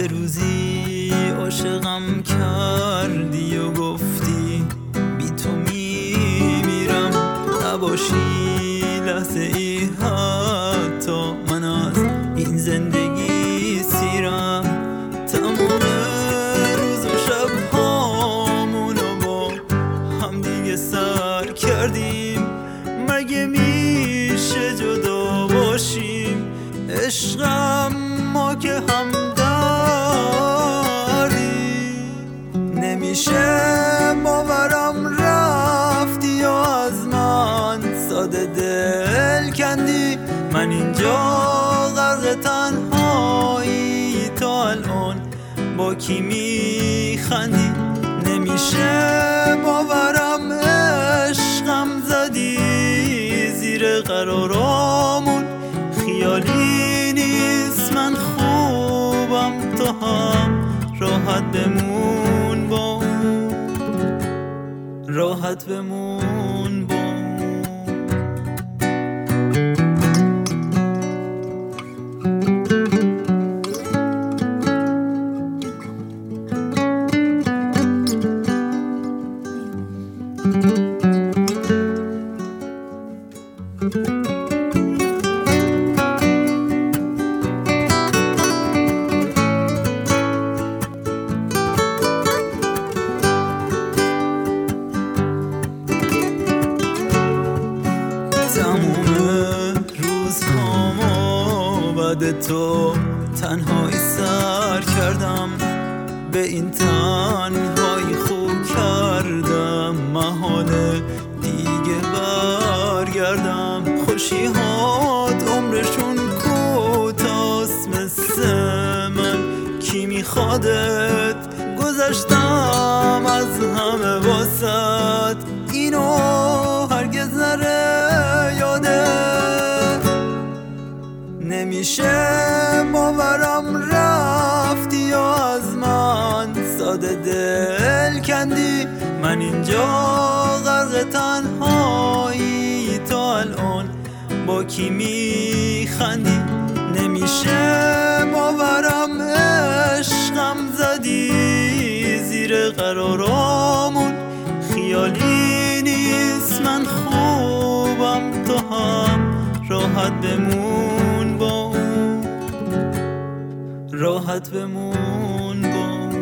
یه روزی عاشقم کردی و گفتی بی تو میمیرم، نباشی لحظه ای حتی من از این زندگی سیرم. تمام روز و شب هامونو با هم دیگه سر کردیم، مگه میشه جدا باشیم؟ عشقم ما که هم داریم، نمیشه باورم رفتی و از من ساده دل کندی. من اینجا غرق تنهایی، تا الان با کی میخندی؟ نمیشه باورم عشقم زدی زیر قرارامون، خیالی نیست من خوبم تو هم راحت بمون با اون، راحت بمون با اون. تموم روزهامو بعد تو تنهایی سر کردم، به این تنهایی خوب کردم، محاله دیگه برگردم. خوشی‌هات عمرشون کوتاست مثل من، کی میخوادت؟ گذشتم از همه واسط، اینو هرگز نره یاده. نمیشه باورم رفتی و از من ساده دل کندی. من اینجا غرق تنهایی، تا الان با کی میخندی؟ نمیشه باورم عشقم زدی زیر قرارامون، خیالی نیست من خوبم تو هم راحت بمون با اون، راحت بمون با اون.